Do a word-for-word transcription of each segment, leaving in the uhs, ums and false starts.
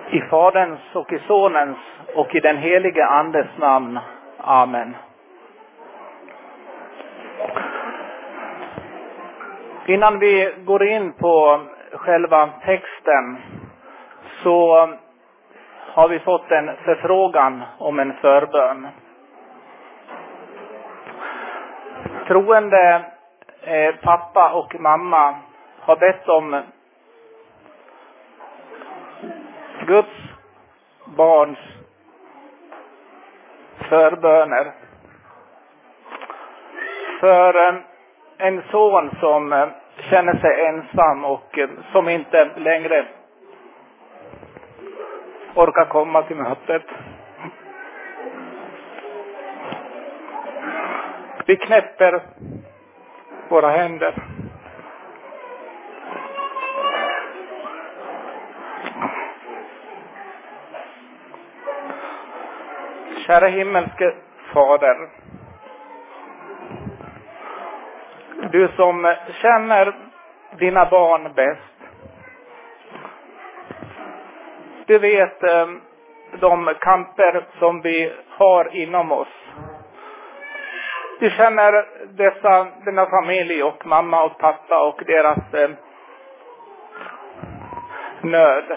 I Faderns och i Sonens och i den helige Andes namn. Amen. Innan vi går in på själva texten så har vi fått en förfrågan om en förbön. Troende eh, pappa och mamma har bett om Guds barns förböner för en son som känner sig ensam och som inte längre orkar komma till mötet. Vi knäpper våra händer. Kära himmelske Fader, du som känner dina barn bäst. Du vet eh, de kamper som vi har inom oss. Du känner dessa, denna familj och mamma och pappa och deras eh, nöd.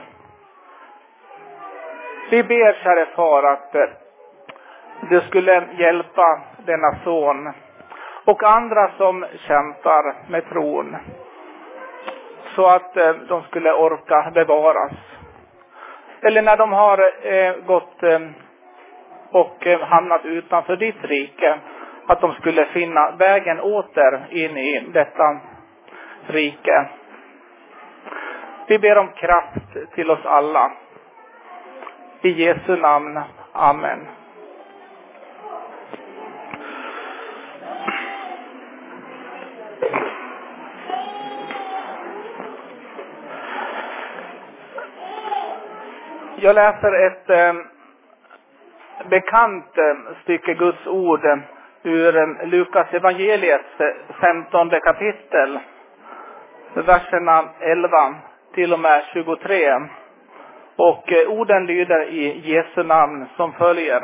Vi ber, kära far, att eh, du skulle hjälpa denna son och andra som kämpar med tron, så att eh, de skulle orka bevaras. Eller när de har eh, gått eh, och eh, hamnat utanför ditt rike, att de skulle finna vägen åter in i detta rike. Vi ber om kraft till oss alla. I Jesu namn. Amen. Jag läser ett eh, bekant eh, stycke Guds ord eh, ur eh, Lukas evangeliets eh, femtonde kapitel, verserna elva till och med tjugotre. Och eh, orden lyder i Jesu namn som följer.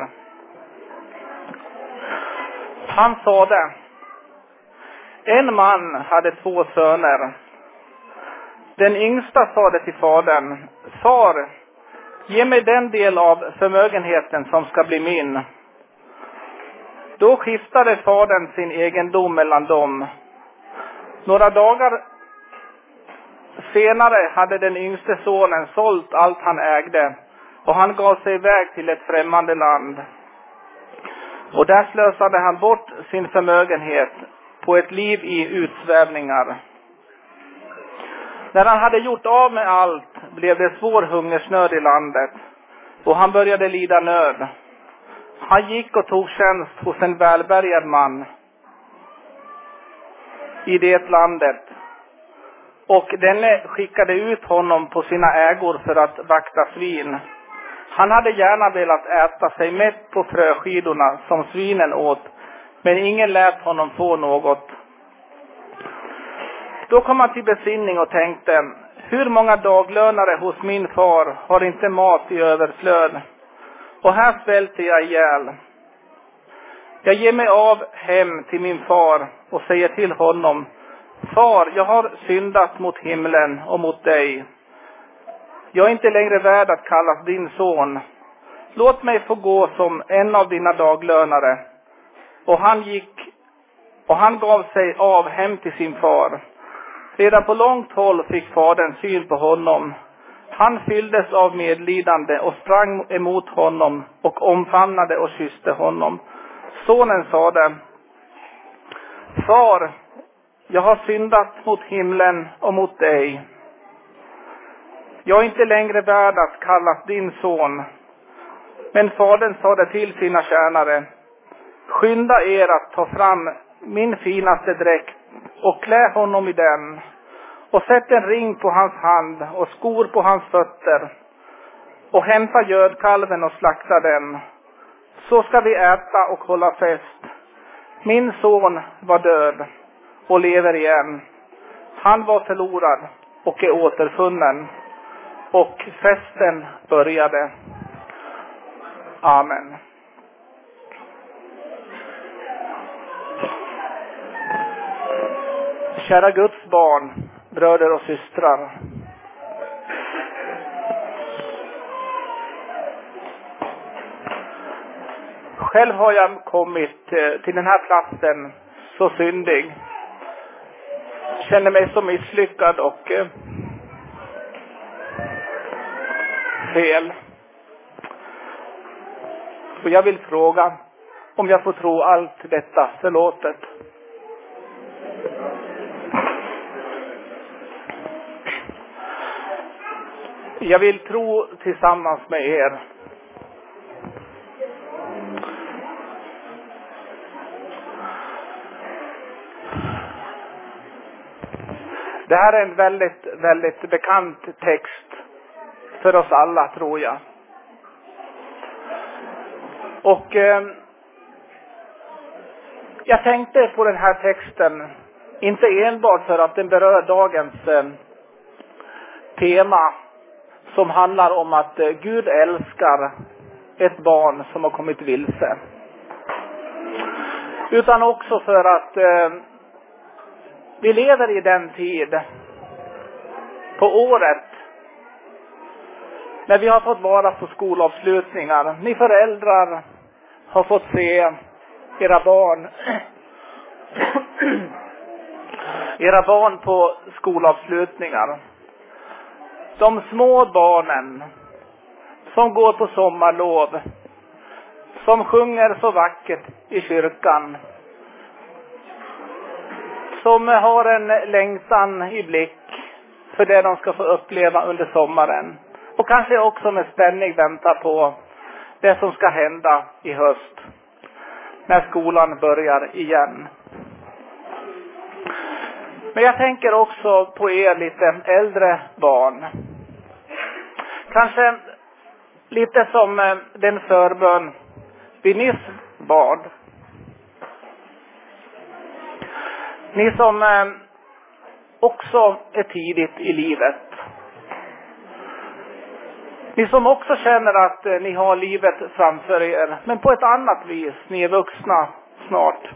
Han sade: en man hade två söner. Den yngsta sade till fadern: far, ge mig den del av förmögenheten som ska bli min. Då skiftade fadern sin egendom mellan dem. Några dagar senare hade den yngste sonen sålt allt han ägde, och han gav sig iväg till ett främmande land. Och där slösade han bort sin förmögenhet på ett liv i utsvävningar. När han hade gjort av med allt blev det svår hungersnöd i landet, och han började lida nöd. Han gick och tog tjänst hos en välbärgad man i det landet, och denne skickade ut honom på sina ägor för att vakta svin. Han hade gärna velat äta sig mätt på fröskidorna som svinen åt, men ingen lät honom få något. Då kom han till besinning och tänkte: hur många daglönare hos min far har inte mat i överflöd, och här svälter jag ihjäl. Jag ger mig av hem till min far och säger till honom: far, jag har syndat mot himlen och mot dig. Jag är inte längre värd att kallas din son. Låt mig få gå som en av dina daglönare. Och han gick och han gav sig av hem till sin far. Redan på långt håll fick fadern syn på honom. Han fylldes av medlidande och sprang emot honom och omfamnade och kysste honom. Sonen sade: far, jag har syndat mot himlen och mot dig. Jag är inte längre värd att kallas din son. Men fadern sade till sina tjänare: skynda er att ta fram min finaste dräkt och klä honom i den, och sätt en ring på hans hand och skor på hans fötter, och hämta gödkalven och slakta den. Så ska vi äta och hålla fest. Min son var död och lever igen. Han var förlorad och är återfunnen. Och festen började. Amen. Kära Guds barn, bröder och systrar. Själv har jag kommit till den här platsen så syndig. Känner mig så misslyckad och fel. Och jag vill fråga om jag får tro allt detta förlåtet. Jag vill tro tillsammans med er. Det här är en väldigt, väldigt bekant text för oss alla, tror jag. Och eh, jag tänkte på den här texten, inte enbart för att den berör dagens eh, tema som handlar om att eh, Gud älskar ett barn som har kommit vilse. Utan också för att eh, vi lever i den tid på året när vi har fått vara på skolavslutningar. Ni föräldrar har fått se era barn era barn på skolavslutningar. De små barnen som går på sommarlov, som sjunger så vackert i kyrkan, som har en längtan i blick för det de ska få uppleva under sommaren. Och kanske också med spänning väntar på det som ska hända i höst, när skolan börjar igen. Men jag tänker också på er lite äldre barn. Kanske lite som den förbön vi nyss bad. Ni som också är tidigt i livet. Ni som också känner att ni har livet framför er, men på ett annat vis. Ni är vuxna snart.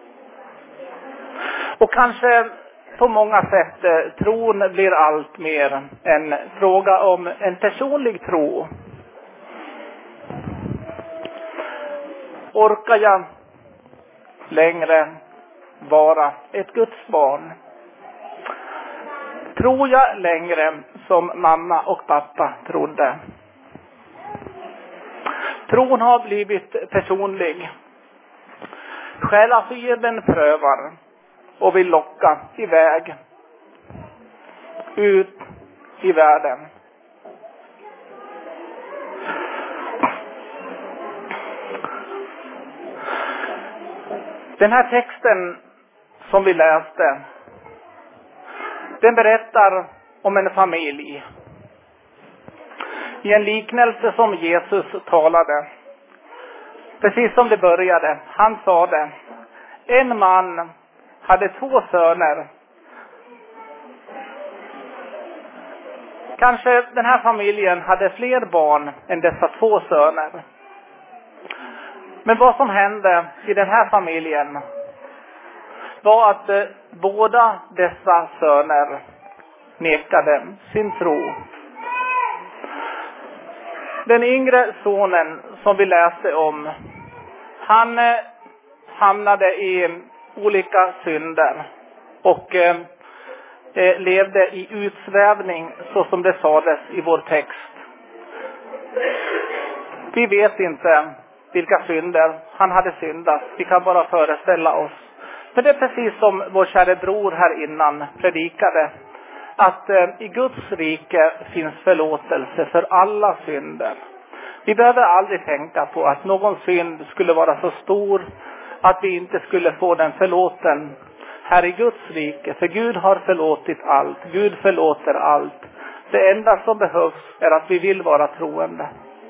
Och kanske på många sätt tron blir allt mer en fråga om en personlig tro. Orkar jag längre vara ett Guds barn? Tror jag längre som mamma och pappa trodde? Tron har blivit personlig. Själafibern prövar och vill locka iväg ut i världen. Den här texten som vi läste, den berättar om en familj. I en liknelse som Jesus talade. Precis som det började. Han sa det. En man hade två söner. Kanske den här familjen hade fler barn än dessa två söner. Men vad som hände i den här familjen var att eh, båda dessa söner nekade sin tro. Den yngre sonen som vi läste om, han eh, hamnade i olika synder och eh, eh, levde i utsvävning så som det sades i vår text. Vi vet inte vilka synder han hade syndat. Vi kan bara föreställa oss. Men det är precis som vår kära bror här innan predikade. Att eh, i Guds rike finns förlåtelse för alla synder. Vi behöver aldrig tänka på att någon synd skulle vara så stor att vi inte skulle få den förlåten här i Guds rike. För Gud har förlåtit allt. Gud förlåter allt. Det enda som behövs är att vi vill vara troende.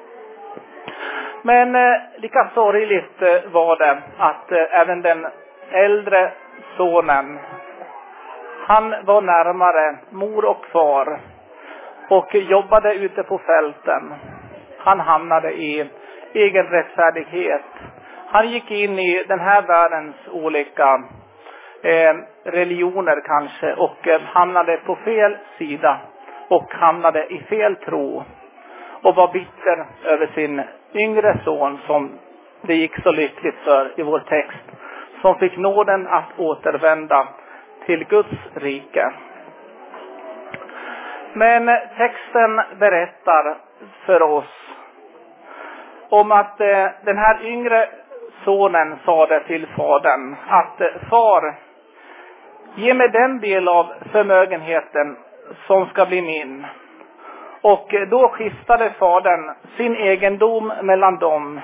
Men eh, lika sorgligt eh, var det att eh, även den äldre sonen, han var närmare mor och far och jobbade ute på fälten. Han hamnade i egen rättfärdighet. Han gick in i den här världens olika eh, religioner kanske och eh, hamnade på fel sida och hamnade i fel tro. Och var bitter över sin yngre son som det gick så lyckligt för i vår text. Som fick nåden att återvända till Guds rike. Men texten berättar för oss om att eh, den här yngre sonen sa det till fadern. Att eh, far, ge mig den del av förmögenheten som ska bli min. Och eh, då skiftade fadern sin egendom mellan dem.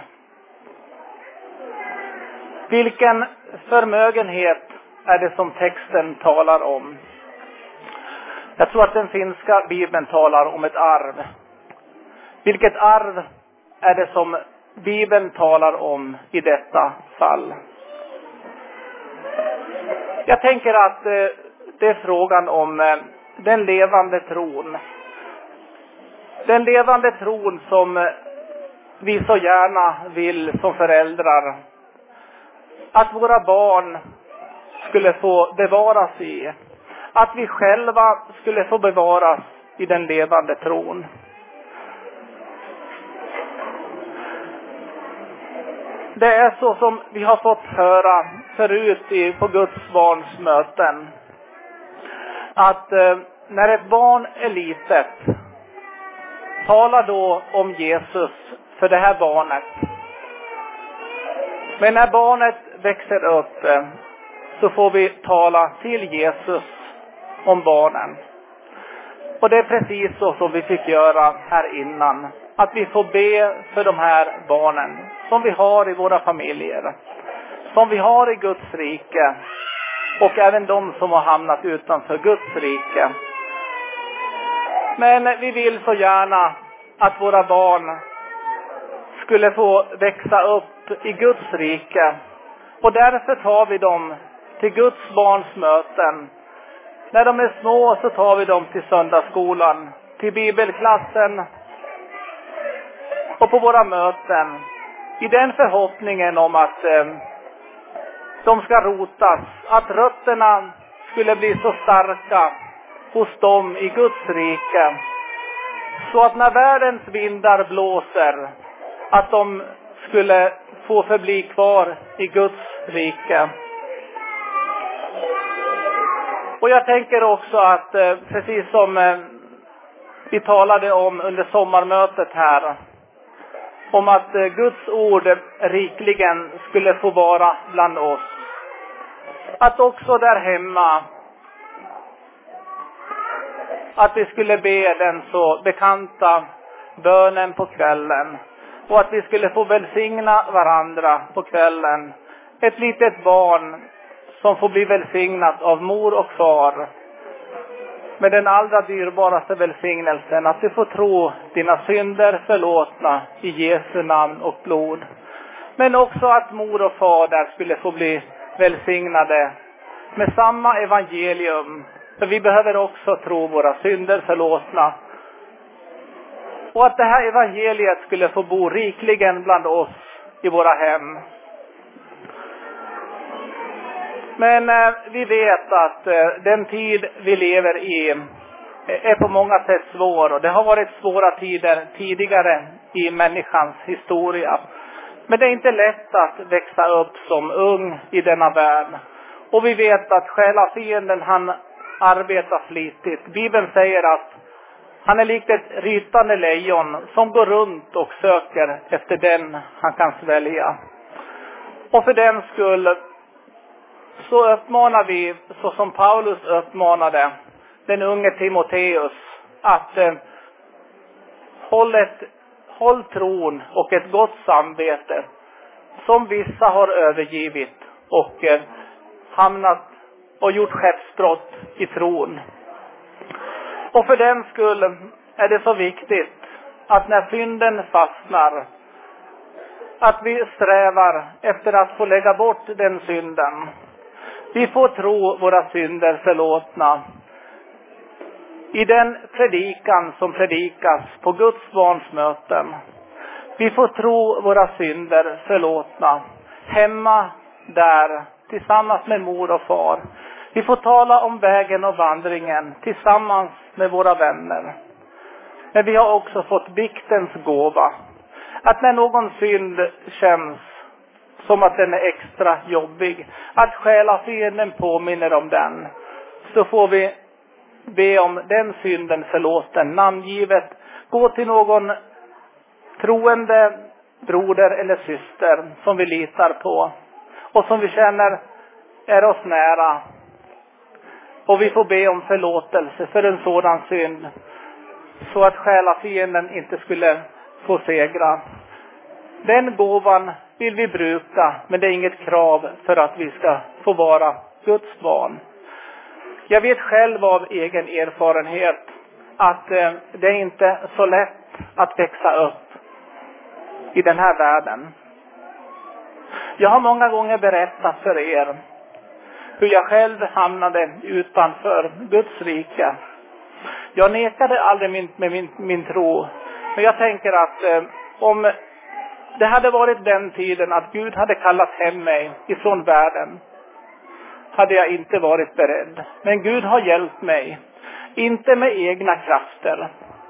Vilken förmögenhet är det som texten talar om? Jag tror att den finska bibeln talar om ett arv. Vilket arv är det som Bibeln talar om i detta fall? Jag tänker att eh, det är frågan om eh, den levande tron. Den levande tron som eh, vi så gärna vill som föräldrar att våra barn skulle få bevaras i. Att vi själva skulle få bevaras i den levande tron. Det är så som vi har fått höra förut i, på Guds barns möten. Att eh, när ett barn är litet, tala då om Jesus för det här barnet. Men när barnet växer upp eh, så får vi tala till Jesus om barnen. Och det är precis så som vi fick göra här innan. Att vi får be för de här barnen som vi har i våra familjer. Som vi har i Guds rike. Och även de som har hamnat utanför Guds rike. Men vi vill så gärna att våra barn skulle få växa upp i Guds rike. Och därför tar vi dem till Guds barns möten. När de är små så tar vi dem till söndagsskolan, till bibelklassen och på våra möten. I den förhoppningen om att eh, de ska rotas, att rötterna skulle bli så starka hos dem i Guds rike. Så att när världens vindar blåser, att de skulle få förbli kvar i Guds rike. Och jag tänker också att eh, precis som eh, vi talade om under sommarmötet här. Om att eh, Guds ord rikligen skulle få vara bland oss. Att också där hemma. Att vi skulle be den så bekanta bönen på kvällen. Och att vi skulle få välsigna varandra på kvällen. Ett litet barn som får bli välsignat av mor och far. Med den allra dyrbaraste välsignelsen. Att du får tro dina synder förlåtna i Jesu namn och blod. Men också att mor och far där skulle få bli välsignade med samma evangelium. För vi behöver också tro våra synder förlåtna. Och att det här evangeliet skulle få bo rikligen bland oss i våra hem. Men eh, vi vet att eh, den tid vi lever i eh, är på många sätt svår. Och det har varit svåra tider tidigare i människans historia. Men det är inte lätt att växa upp som ung i denna värld. Och vi vet att själafienden han arbetar flitigt. Bibeln säger att han är likt ett rytande lejon som går runt och söker efter den han kan svälja. Och för den skull så uppmanar vi, så som Paulus uppmanade den unge Timoteus, att eh, håll, ett, håll tron och ett gott samvete som vissa har övergivit och eh, hamnat och gjort skeppsbrott i tron. Och för den skull är det så viktigt att när synden fastnar, att vi strävar efter att få lägga bort den synden. Vi får tro våra synder förlåtna i den predikan som predikas på Guds barns möten. Vi får tro våra synder förlåtna hemma där tillsammans med mor och far. Vi får tala om vägen och vandringen tillsammans med våra vänner. Men vi har också fått biktens gåva. Att när någon synd känns som att den är extra jobbig, att själafienden påminner om den, så får vi be om den synden förlåten, namngivet. Gå till någon troende broder eller syster som vi litar på och som vi känner är oss nära. Och vi får be om förlåtelse för en sådan synd, så att själafienden inte skulle få segra. Den gåvan vill vi bruka, men det är inget krav för att vi ska få vara Guds barn. Jag vet själv av egen erfarenhet att eh, det är inte så lätt att växa upp i den här världen. Jag har många gånger berättat för er hur jag själv hamnade utanför Guds rike. Jag nekade aldrig min, med min, min tro, men jag tänker att eh, om det hade varit den tiden att Gud hade kallat hem mig ifrån världen, hade jag inte varit beredd. Men Gud har hjälpt mig, inte med egna krafter,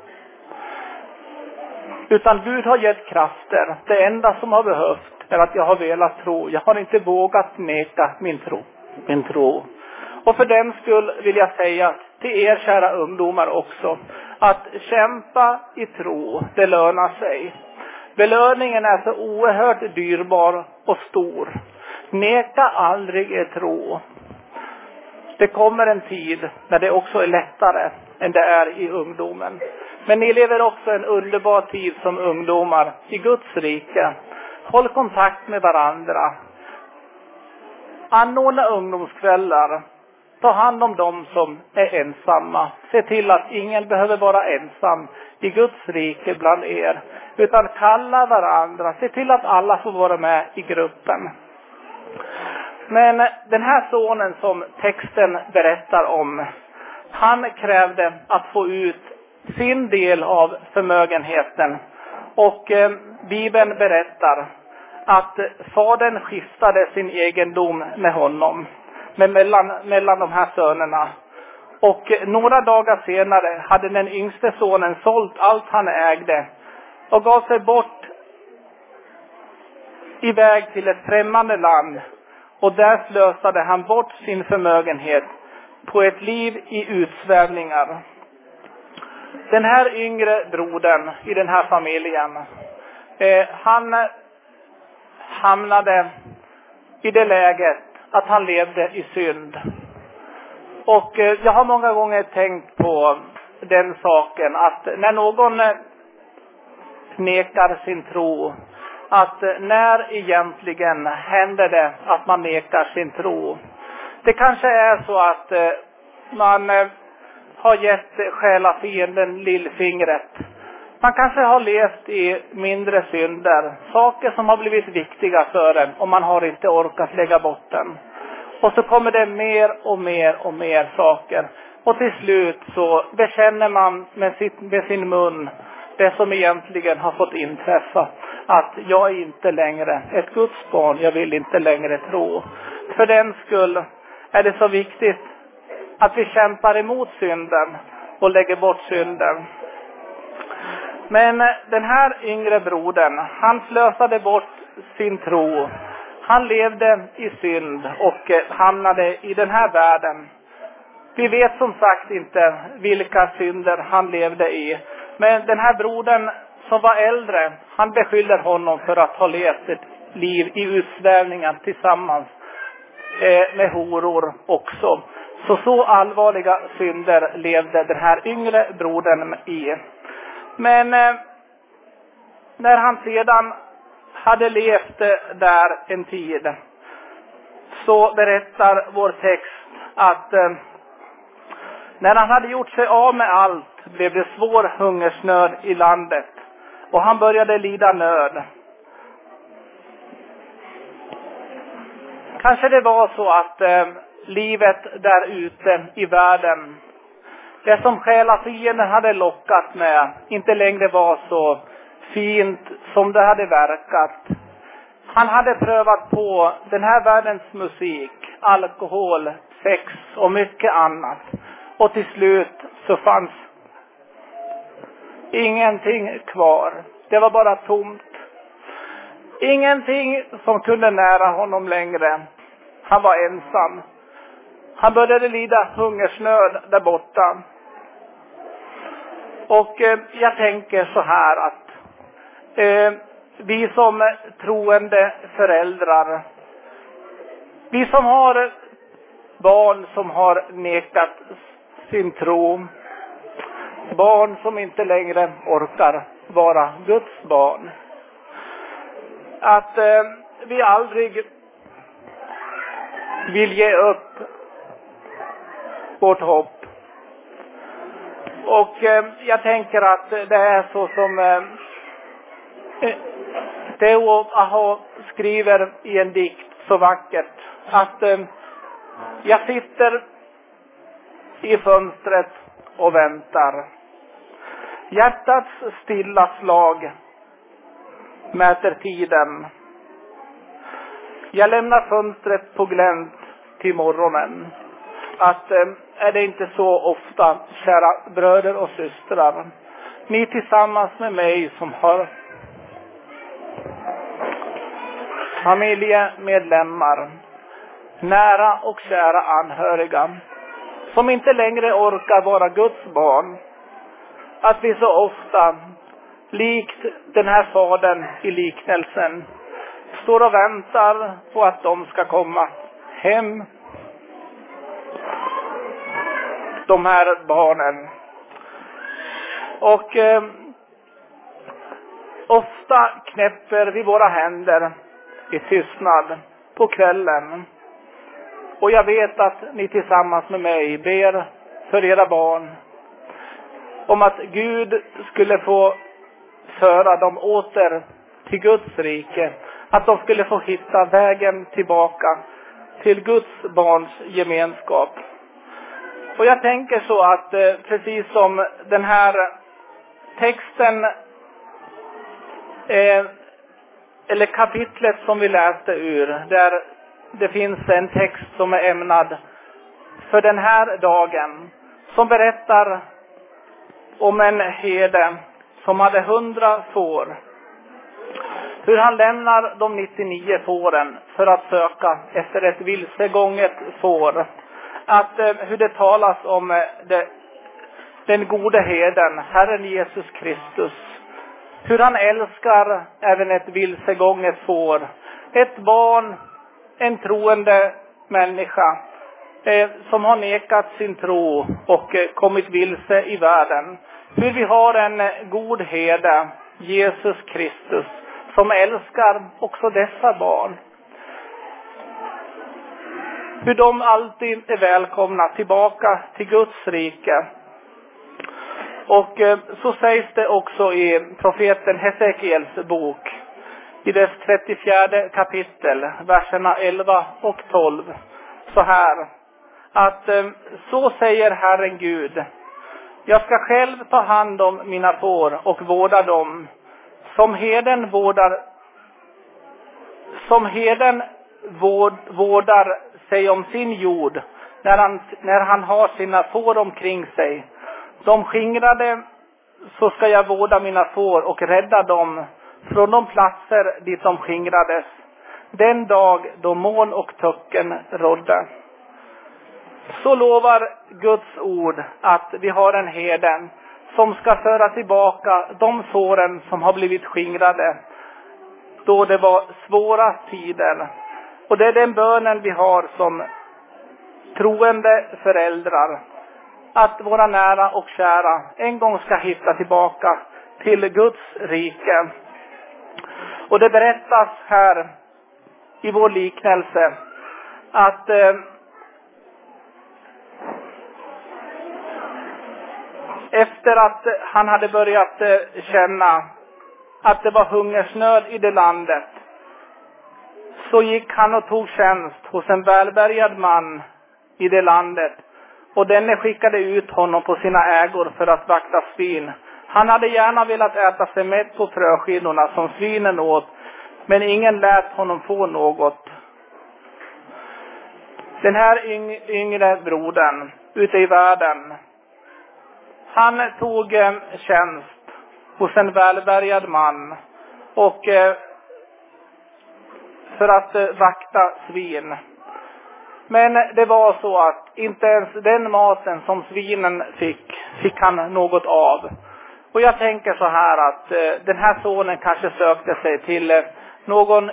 utan Gud har gett krafter. Det enda som har behövt är att jag har velat tro. Jag har inte vågat neka min tro. Min tro. Och för den skull vill jag säga till er kära ungdomar också, att kämpa i tro, det lönar sig. Belöningen är så oerhört dyrbar och stor. Neka aldrig er tro. Det kommer en tid när det också är lättare än det är i ungdomen. Men ni lever också en underbar tid som ungdomar i Guds rike. Håll kontakt med varandra. Anordna ungdomskvällar. Ta hand om dem som är ensamma. Se till att ingen behöver vara ensam i Guds rike bland er, utan kalla varandra. Se till att alla får vara med i gruppen. Men den här sonen som texten berättar om, han krävde att få ut sin del av förmögenheten. Och eh, Bibeln berättar att fadern skiftade sin egendom med honom, med mellan, mellan de här sönerna. Och några dagar senare hade den yngste sonen sålt allt han ägde och gav sig bort iväg till ett främmande land. Och där slösade han bort sin förmögenhet på ett liv i utsvävningar. Den här yngre brodern i den här familjen, eh, han hamnade i det läget att han levde i synd. Och eh, jag har många gånger tänkt på den saken, att när någon nekar sin tro, att när egentligen händer det att man nekar sin tro? Det kanske är så att eh, man eh, har gett själafienden lillfingret. Man kanske har levt i mindre synder, saker som har blivit viktiga för en, och man har inte orkat lägga bort den. Och så kommer det mer och mer och mer saker. Och till slut så bekänner man med, sitt, med sin mun det som egentligen har fått inträffa. Att jag är inte längre ett Guds barn, jag vill inte längre tro. För den skull är det så viktigt att vi kämpar emot synden och lägger bort synden. Men den här yngre brodern, han slösade bort sin tro. Han levde i synd och hamnade i den här världen. Vi vet som sagt inte vilka synder han levde i. Men den här brodern som var äldre, han beskyller honom för att ha levt ett liv i utsvävningar tillsammans eh, med horor också. Så så allvarliga synder levde den här yngre brodern i. Men eh, när han sedan hade levt där en tid, så berättar vår text att eh, när han hade gjort sig av med allt blev det svår hungersnöd i landet och han började lida nöd. Kanske det var så att eh, livet där ute i världen Det som själafienden hade lockat med inte längre var så fint som det hade verkat. Han hade prövat på den här världens musik, alkohol, sex och mycket annat. Och till slut så fanns ingenting kvar. Det var bara tomt. Ingenting som kunde nära honom längre. Han var ensam. Han började lida hungersnöd där borta. Och eh, jag tänker så här att eh, vi som troende föräldrar, vi som har barn som har nekat sin tro, barn som inte längre orkar vara Guds barn, att eh, vi aldrig vill ge upp vårt hopp. Och eh, jag tänker att det är så som eh, Teo Aho skriver i en dikt så vackert, att eh, jag sitter i fönstret och väntar. Hjärtats stilla slag mäter tiden. Jag lämnar fönstret på glänt till morgonen. Att eh, är det inte så ofta, kära bröder och systrar, ni tillsammans med mig som har familjemedlemmar, nära och kära anhöriga, som inte längre orkar vara Guds barn, att vi så ofta, likt den här fadern i liknelsen, står och väntar på att de ska komma hem, de här barnen. Och eh, ofta knäpper vi våra händer i tystnad på kvällen. Och jag vet att ni tillsammans med mig ber för era barn om att Gud skulle få föra dem åter till Guds rike. Att de skulle få hitta vägen tillbaka till Guds barns gemenskap. Och jag tänker så att eh, precis som den här texten eh, eller kapitlet som vi läste ur, där det finns en text som är ämnad för den här dagen, som berättar om en herde som hade hundra får. Hur han lämnar de nittionio fåren för att söka efter ett vilsegånget får. Att eh, hur det talas om eh, det, den gode herden, Herren Jesus Kristus. Hur han älskar även ett vilsegånget får. Ett barn, en troende människa eh, som har nekat sin tro och eh, kommit vilse i världen. Hur vi har en eh, god herde, Jesus Kristus, som älskar också dessa barn. Hur de alltid är välkomna tillbaka till Guds rike. Och eh, så sägs det också i profeten Hesekiels bok, i dess trettiofjärde kapitel, verserna elva och tolv, så här, att eh, så säger Herren Gud: jag ska själv ta hand om mina får och vårda dem, som herden vårdar som herden vård, vårdar sig om sin jord när han, när han har sina får omkring sig. De skingrade, så ska jag vårda mina får och rädda dem från de platser dit de skingrades, den dag då moln och töcken rådde. Så lovar Guds ord att vi har en herden som ska föra tillbaka de fåren som har blivit skingrade då det var svåra tider. Och det är den bönen vi har som troende föräldrar, att våra nära och kära en gång ska hitta tillbaka till Guds rike. Och det berättas här i vår liknelse att eh, efter att han hade börjat eh, känna att det var hungersnöd i det landet, så gick han och tog tjänst hos en välbärgad man i det landet. och denne skickade ut honom på sina ägor för att vakta svin. Han hade gärna velat äta sig mätt på fröskinorna som svinen åt, men ingen lät honom få något. Den här yngre brodern ute i världen, han tog eh, tjänst hos en välbärgad man och eh, för att eh, vakta svin. Men det var så att inte ens den maten som svinen fick, fick han något av. Och jag tänker så här att eh, den här sonen kanske sökte sig till eh, någon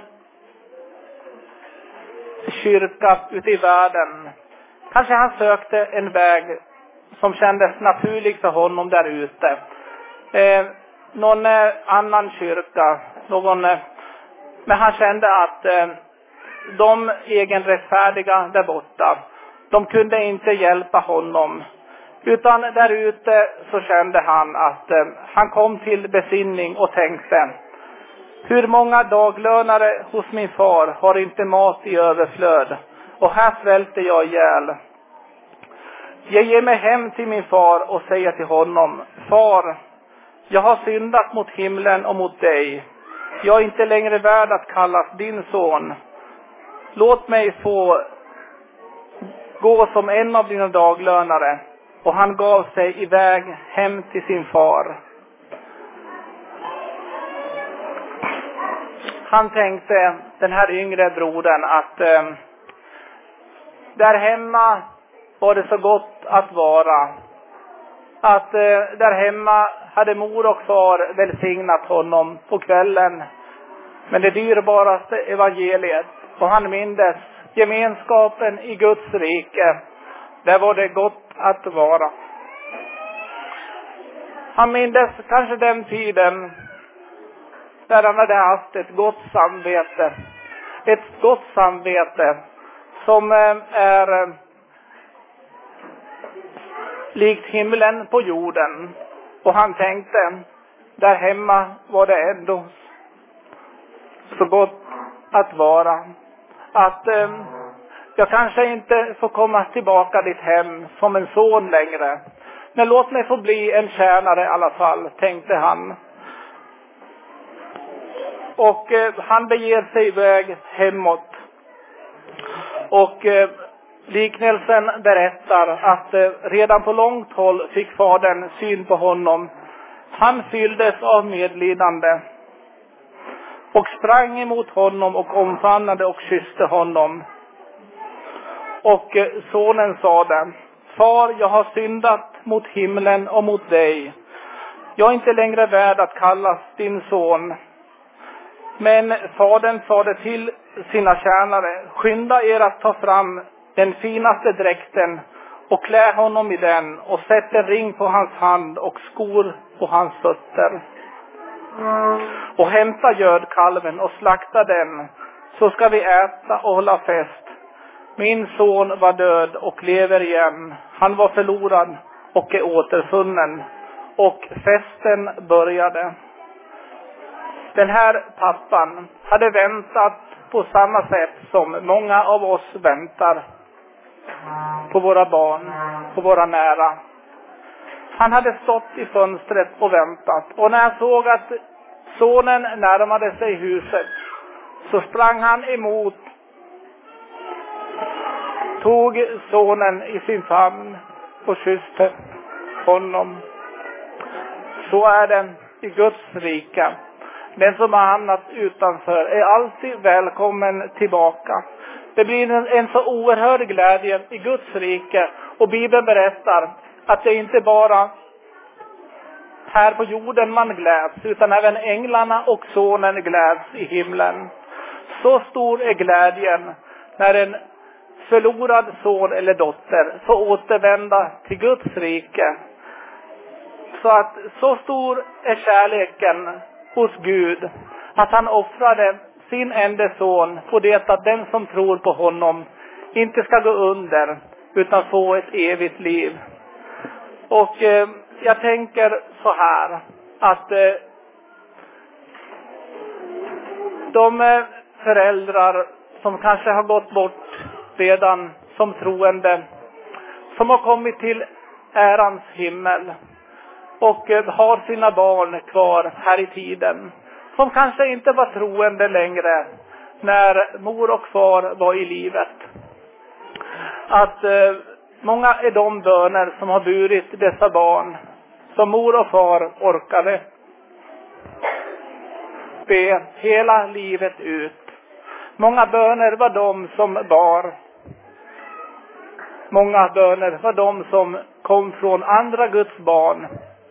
kyrka ute i världen. Kanske han sökte en väg som kändes naturlig för honom där ute. Eh, någon eh, annan kyrka, någon, eh, men han kände att eh, de egenrättfärdiga där borta, de kunde inte hjälpa honom. Utan där ute så kände han att eh, han kom till besinning och tänkte: hur många daglönare hos min far har inte mat i överflöd, och här svälter jag ihjäl. Jag ger mig hem till min far och säger till honom: far, jag har syndat mot himlen och mot dig. Jag är inte längre värd att kallas din son. Låt mig få gå som en av dina daglönare. Och han gav sig iväg hem till sin far. Han tänkte, den här yngre brodern, att eh, där hemma var det så gott att vara. Att eh, där hemma hade mor och far välsignat honom på kvällen. Men det dyrbaraste evangeliet, och han mindes gemenskapen i Guds rike. Där var det gott att vara. Han mindes kanske den tiden där han hade haft ett gott samvete. Ett gott samvete som är likt himlen på jorden. Och han tänkte, där hemma var det ändå så gott att vara. Att eh, jag kanske inte får komma tillbaka ditt hem som en son längre. Men låt mig få bli en tjänare i alla fall, tänkte han. Och eh, han beger sig iväg hemåt. Och eh, liknelsen berättar att eh, redan på långt håll fick fadern syn på honom. Han fylldes av medlidande och sprang emot honom och omfamnade och kysste honom. Och eh, sonen sade: far, jag har syndat mot himlen och mot dig. Jag är inte längre värd att kallas din son. Men fadern sade till sina tjänare: skynda er att ta fram den finaste dräkten och klä honom i den, och sätt en ring på hans hand och skor på hans fötter. Och hämta gödkalven och slakta den, så ska vi äta och hålla fest. Min son var död och lever igen. Han var förlorad och är återfunnen. Och festen började. Den här pappan hade väntat på samma sätt som många av oss väntar på våra barn, på våra nära. Han hade stått i fönstret och väntat. Och när han såg att sonen närmade sig huset, så sprang han emot, tog sonen i sin famn och kysste honom. Så är det i Guds rike. Den som har hamnat utanför är alltid välkommen tillbaka. Det blir en, en så oerhörd glädje i Guds rike. Och Bibeln berättar att det inte bara här på jorden man gläds, utan även änglarna och sonen gläds i himlen. Så stor är glädjen när en förlorad son eller dotter får återvända till Guds rike. Så att så stor är kärleken hos Gud att han offrade sin enda son på det att den som tror på honom inte ska gå under utan få ett evigt liv. Och eh, jag tänker så här att eh, de eh, föräldrar som kanske har gått bort redan som troende, som har kommit till ärans himmel och har sina barn kvar här i tiden, som kanske inte var troende längre när mor och far var i livet. Att eh, många är de böner som har burit dessa barn, som mor och far orkade be hela livet ut. Många böner var de som bar. Många böner var de som kom från andra Guds barn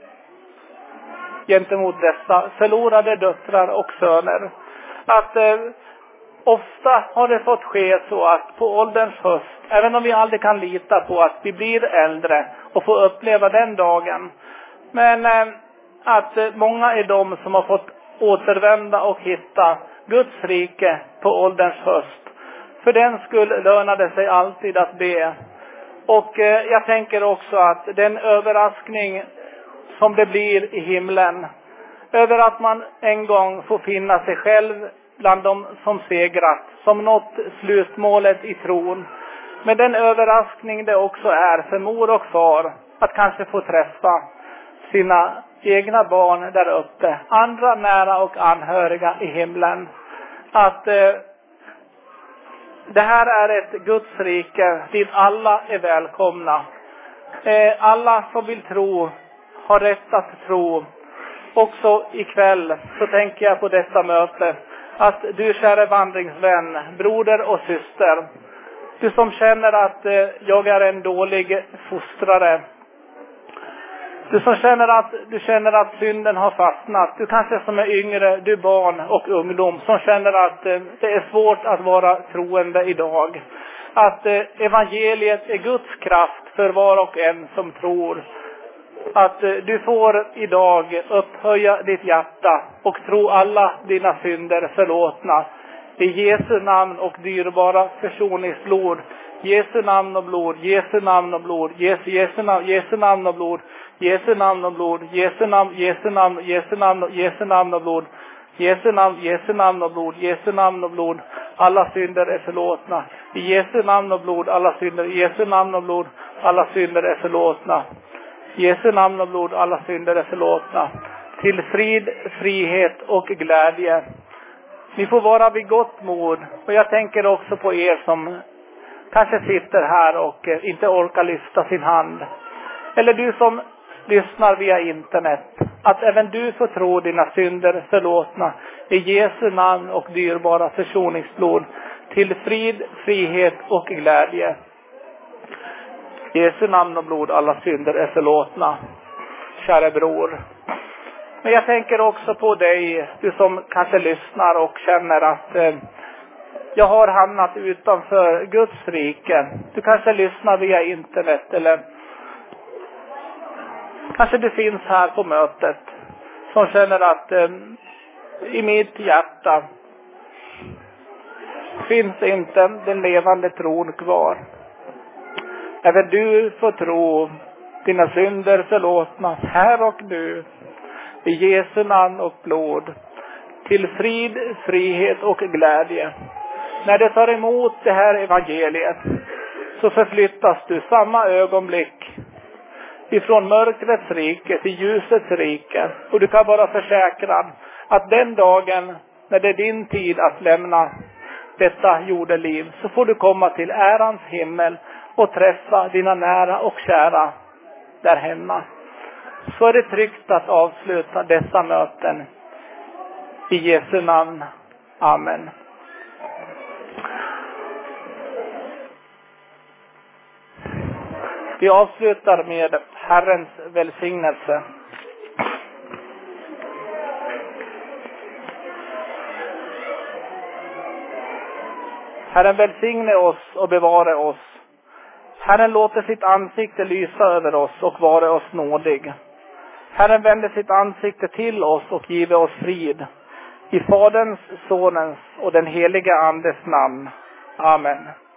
gentemot dessa förlorade döttrar och söner. Att eh, ofta har det fått ske så att på ålderns höst, även om vi aldrig kan lita på att vi blir äldre och får uppleva den dagen, men eh, att eh, många är de som har fått återvända och hitta Guds rike på ålderns höst. För den skull lönade sig alltid att be. Och eh, jag tänker också att den överraskning som det blir i himlen över att man en gång får finna sig själv bland de som segrat, som nått slutmålet i tron. Men den överraskning det också är för mor och far att kanske få träffa sina egna barn där uppe, andra nära och anhöriga i himlen. Att eh, det här är ett Guds rike dit alla är välkomna. Eh, alla som vill tro har rätt att tro. Också ikväll så tänker jag på detta möte att du, kära vandringsvän, broder och syster, du som känner att eh, jag är en dålig fostrare, du som känner att du känner att synden har fastnat, du kanske som är yngre, du barn och ungdom som känner att eh, det är svårt att vara troende idag, att eh, evangeliet är Guds kraft för var och en som tror. Att eh, du får idag upphöja ditt hjärta och tro alla dina synder förlåtna i Jesu namn och dyrbara försoningsblod. Jesu namn och blod, Jesu namn och blod, Jesu, Jesu namn, Jesu namn och blod, Jesu namn och blod, Jesu namn, Jesu namn, Jesu namn, Jesu namn och blod, Jesu namn, Jesu namn och blod, Jesu namn och blod. Alla synder är förlåtna. I Jesu namn och blod, alla synder, i Jesu namn och blod, alla synder är förlåtna. Jesu namn och blod, alla synder är förlåtna. Till frid, frihet och glädje. Ni får vara vid gott mod. Och jag tänker också på er som kanske sitter här och inte orkar lyfta sin hand. Eller du som lyssnar via internet. Att även du får tro dina synder förlåtna i Jesu namn och dyrbara försoningsblod. Till frid, frihet och glädje. Jesu namn och blod, alla synder är förlåtna. Kära bror. Men jag tänker också på dig, du som kanske lyssnar och känner att eh, jag har hamnat utanför Guds rike. Du kanske lyssnar via internet eller kanske du finns här på mötet som känner att eh, i mitt hjärta finns inte den levande tron kvar. Även du får tro dina synder förlåtna här och nu i Jesu namn och blod till frid, frihet och glädje. När du tar emot det här evangeliet så förflyttas du samma ögonblick ifrån mörkrets rike till ljusets rike. Och du kan vara försäkrad att den dagen när det är din tid att lämna detta jordeliv så får du komma till ärans himmel och träffa dina nära och kära där hemma. Så är det tryggt att avsluta dessa möten. I Jesu namn. Amen. Vi avslutar med Herrens välsignelse. Herren välsigne oss och bevara oss. Herren låter sitt ansikte lysa över oss och vara oss nådig. Herren vänder sitt ansikte till oss och giver oss frid. I Faderns, Sonens och den heliga Andes namn. Amen.